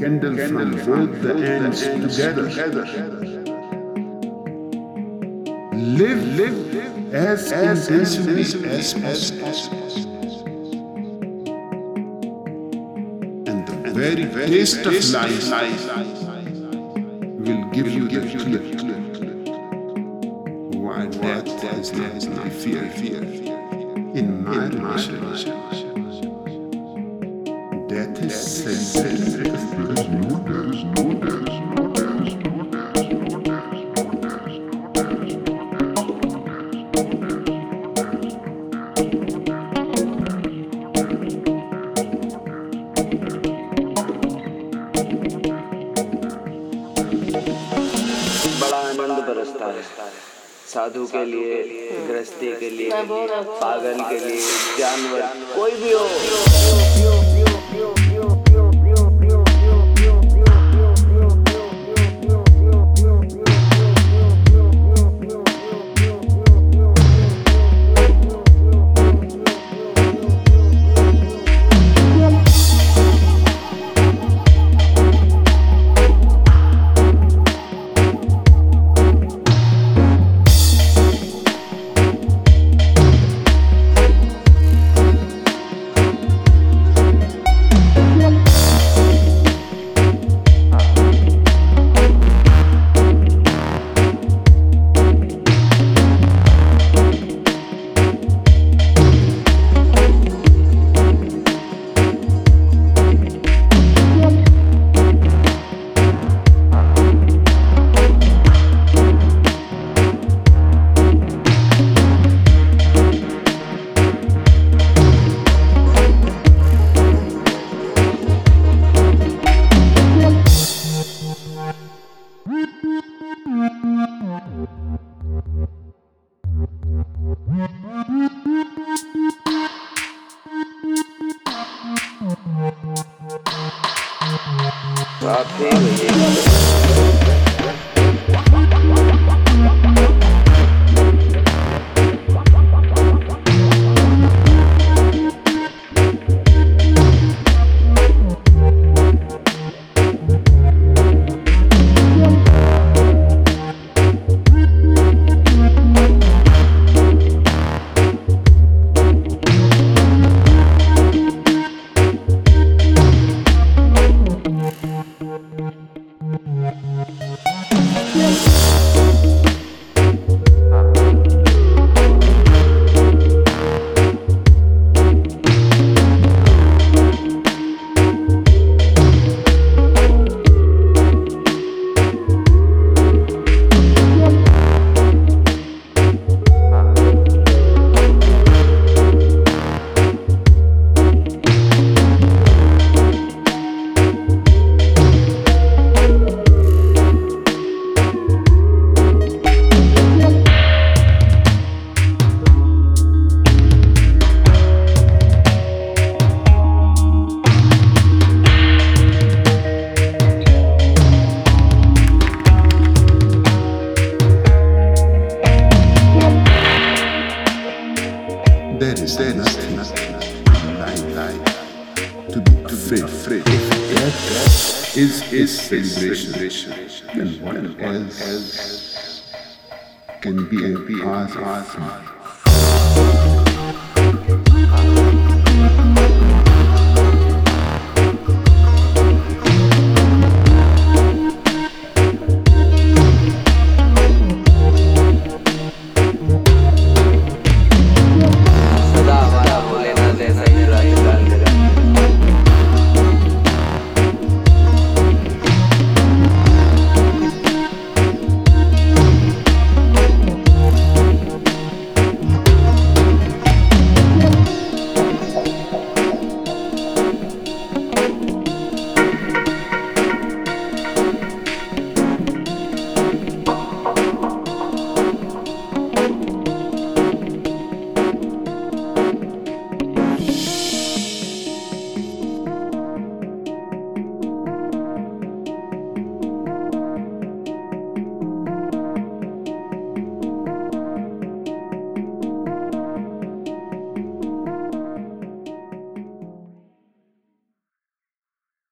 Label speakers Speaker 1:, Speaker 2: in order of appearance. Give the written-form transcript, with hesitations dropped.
Speaker 1: candle from both the ends together. Live as intensely as possible. And the very taste of life will give you the clue why death is not my fear. In my relation, death is celebrated. There is no death.
Speaker 2: बड़ा आनंद बरसता है साधु के लिए, गृहस्थी के लिए, पागल के लिए, जानवर कोई भी हो। There is nothing like to be afraid. Death is celebration, and what else can be a part of